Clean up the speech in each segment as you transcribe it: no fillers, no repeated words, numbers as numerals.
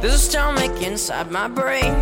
There's a stomach inside my brain.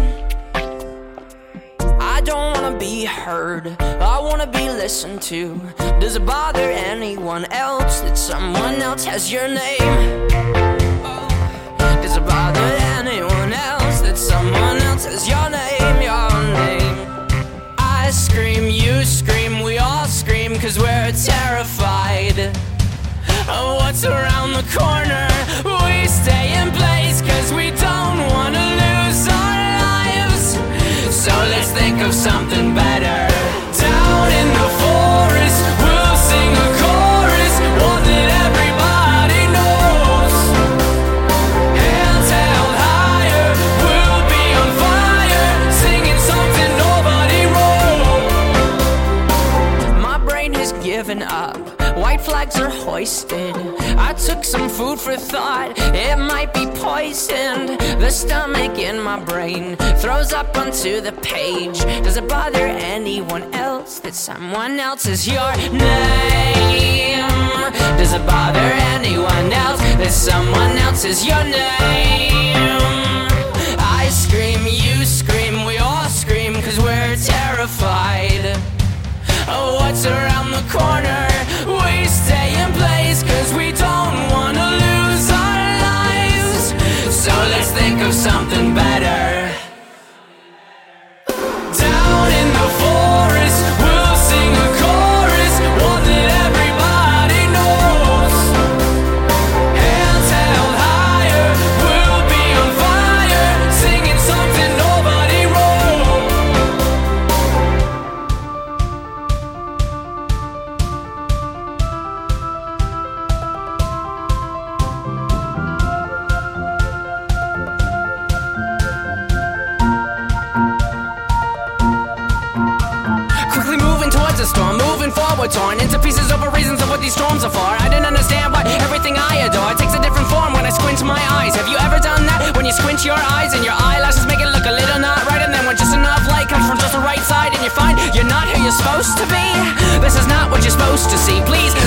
I don't wanna be heard, I wanna be listened to. Does it bother anyone else that someone else has your name? Does it bother anyone else that someone else has your name, your name? I scream, you scream, we all scream, cause we're terrified of what's around the corner. We stay in place cause we don't wanna lose our lives. So let's think of something better. Down in the forest, we'll sing a chorus, one that everybody knows. Hands held higher, we'll be on fire, singing something nobody wrote. My brain has given up, white flags are hoisted. I took some food for thought, it might be poisoned. The stomach in my brain throws up onto the page. Does it bother anyone else that someone else is your name? Does it bother anyone else that someone else is your name? I scream, you scream, we all scream, cause we're terrified of what's around the corner. We stay in place cause we don't wanna lose our lives. So let's think of something better. Down in the forest, we'll sing a chorus, one that everybody knows. Hands held higher, we'll be on fire, singing something nobody wrote. Quickly moving towards a storm, moving forward, torn into pieces over reasons of what these storms are for. I didn't understand why everything I adore takes a different form when I squint my eyes. Have you ever done that? When you squint your eyes and your eyelashes make it look a little not right, and then when just enough light comes from just the right side and you find you're not who you're supposed to be. This is not what you're supposed to see. Please